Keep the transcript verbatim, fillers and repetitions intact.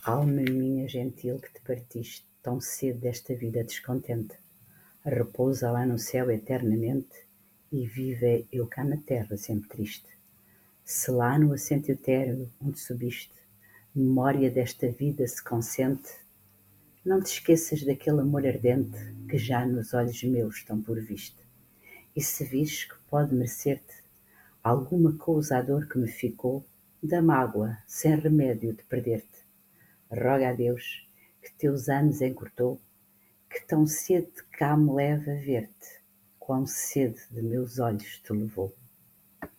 Alma minha gentil que te partiste tão cedo desta vida descontente, repousa lá no céu eternamente e vive eu cá na terra sempre triste. Se lá no assento etéreo onde subiste, memória desta vida se consente, não te esqueças daquele amor ardente que já nos olhos meus estão por viste. E se vires que pode merecer-te alguma cousa a dor que me ficou, da mágoa sem remédio de perder-te, roga a Deus que teus anos encurtou, que tão cedo cá me leva a ver-te, quão cedo de meus olhos te levou.